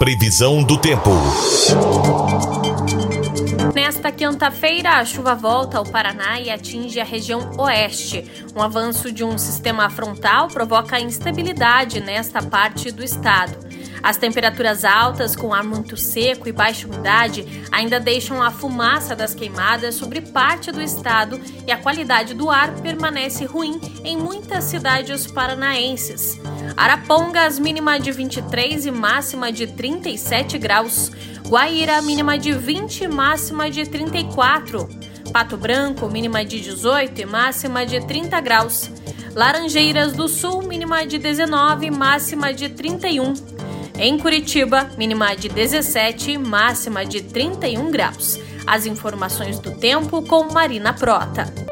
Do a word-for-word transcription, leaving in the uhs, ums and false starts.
Previsão do tempo. Nesta quinta-feira, a chuva volta ao Paraná e atinge a região oeste. Um avanço de um sistema frontal provoca instabilidade nesta parte do estado. As temperaturas altas, com ar muito seco e baixa umidade, ainda deixam a fumaça das queimadas sobre parte do estado e a qualidade do ar permanece ruim em muitas cidades paranaenses. Arapongas, mínima de vinte e três e máxima de trinta e sete graus. Guaíra, mínima de vinte e máxima de trinta e quatro. Pato Branco, mínima de dezoito e máxima de trinta graus. Laranjeiras do Sul, mínima de dezenove e máxima de trinta e um. Em Curitiba, mínima de dezessete e máxima de trinta e um graus. As informações do tempo com Marina Prota.